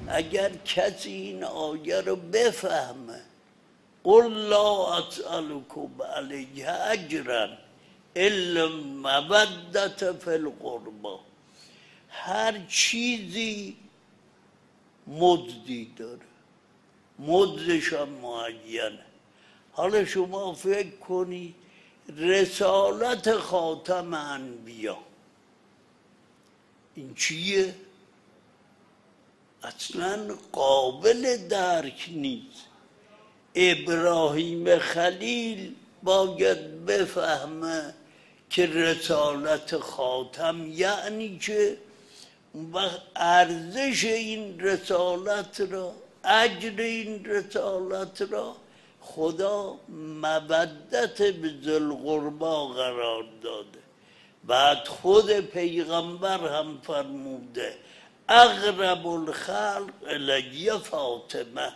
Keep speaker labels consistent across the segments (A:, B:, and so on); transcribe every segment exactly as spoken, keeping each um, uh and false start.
A: اگر کسی این آیه رو بفهمه قل لا اسألکم علیه اجرا الا مودة فی القربی، هر چیزی مزدی داره، مزدش هم معینه. حالا شما فکر کنید رسالت خاتم انبیا این چیه؟ اصلا قابل درک نیست. ابراهیم خلیل باید بفهمه که رسالت خاتم یعنی که اون وقت ارزش این رسالت را، اجر این رسالت را خدا مودت به ذوالقربی قرار داده. بعد خود پیغمبر هم فرموده اقرب الخلق الی فاطمه.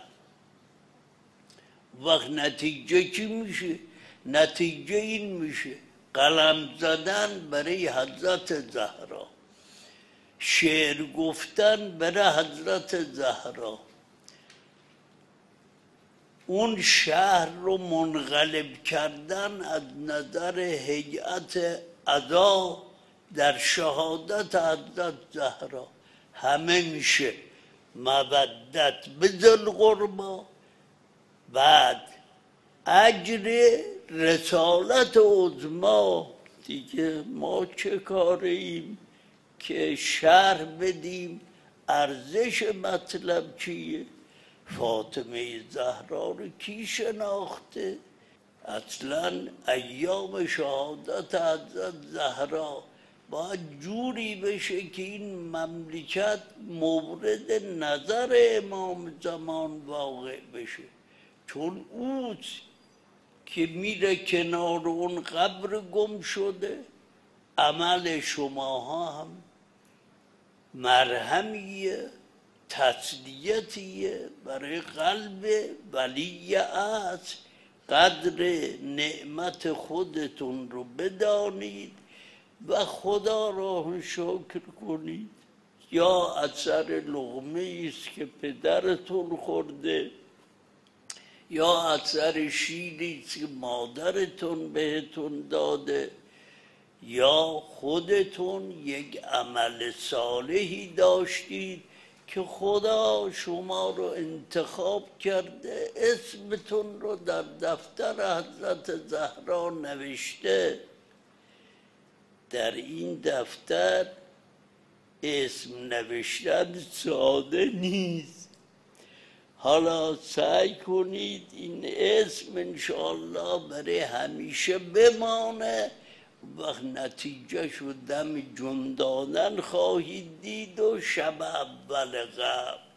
A: وقت نتیجه چی میشه؟ نتیجه این میشه قلم زدن برای حضرت زهرا، شعر گفتن برای حضرت زهرا، اون شهر رو منقلب کردن از نظر هیئت ادا در شهادت حضرت زهرا، همه میشه مودت به ذوالقربی. بعد اجر رسالت عظما دیگه ما چه کاریم که شرح بدیم ارزش مطلب چیه؟ فاطمه زهرا رو کی شناخته؟ اصلا ایام شهادت حضرت زهرا باید جوری بشه که این مملکت مورد نظر امام زمان واقع بشه، چون اوست که میره کنار اون قبر گم شده. عمل شماها هم مرهمیه، تسلیتیه برای قلب ولی است. قدر نعمت خودتون رو بدانید و خدا را شکر کنید. یا اثر لقمه است که پدرتون خورده، یا اثر شیری است که مادرتون بهتون داده، یا خودتون یک عمل صالحی داشتید که خدا شما رو انتخاب کرده، اسمتون رو در دفتر حضرت زهرا نوشته. در این دفتر اسم نوشتن ساده نیست. حالا سعی کنید این اسم انشاءالله برای همیشه بمانه. وقت نتیجه شو دم جون دادن خواهید دید و شب اول قبل